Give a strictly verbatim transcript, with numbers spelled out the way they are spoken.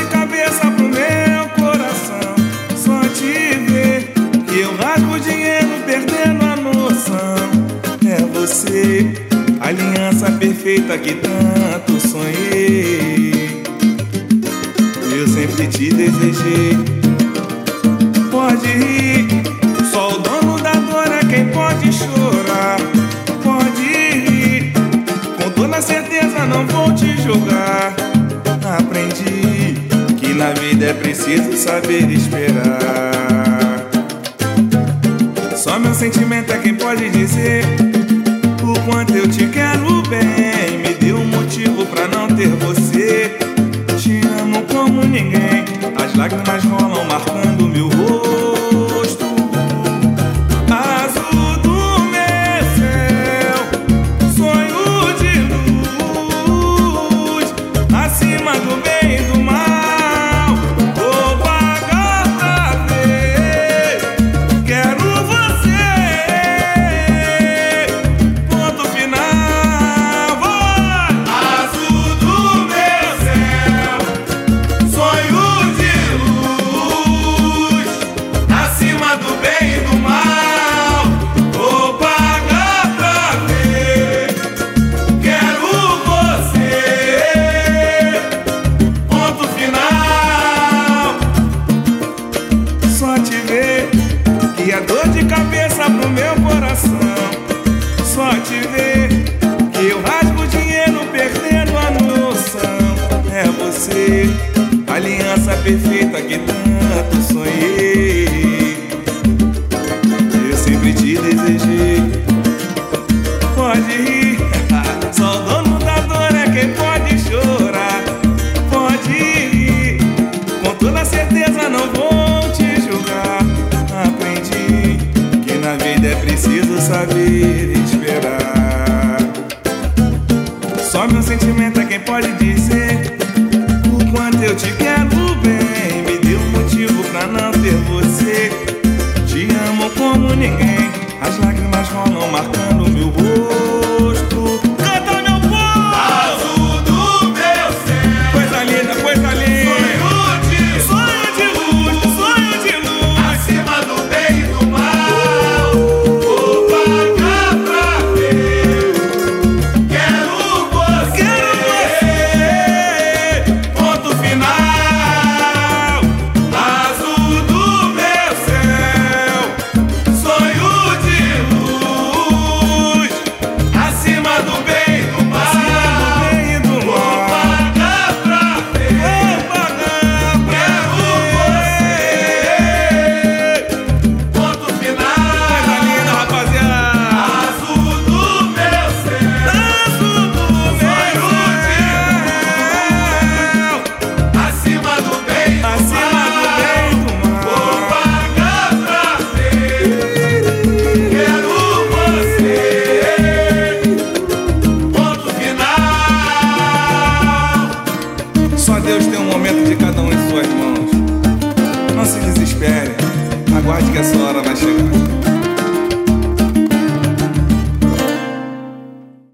cabeça pro meu coração. Só te ver que eu rasgo dinheiro perdendo a noção. É você, a aliança perfeita que tanto sonhei. Eu sempre te desejei. Pode rir, só o dono da dor é quem pode chorar. Pode rir, com toda certeza não vou te julgar. Aprendi que na vida é preciso saber esperar. Só meu sentimento é quem pode dizer o quanto eu te quero bem. Me deu um motivo pra não ter você. Te amo como ninguém. As lágrimas rolam marcando meu rosto. Azul do meu céu, sonho de luz, acima do bem e do mal. Vou pagar pra ver. Quero você. Ponto final. Vai! Azul do meu céu, sonho de luz, acima do bem e do mal. Vou pagar pra ver. Quero você. Ponto final. Só te ver que é dor de cabeça pro meu coração. Só te ver que eu rasgo dinheiro perdendo a noção. É você, a aliança perfeita que tanto sonhei. Eu sempre te desejei. Pode rir, só o dono da dor é quem pode chorar. Pode rir, com toda certeza não vou te julgar. Aprendi que na vida é preciso saber esperar. Só meu sentimento é quem pode dizer o quanto eu te quero bem. Me deu um motivo pra não ter você. Te amo como ninguém.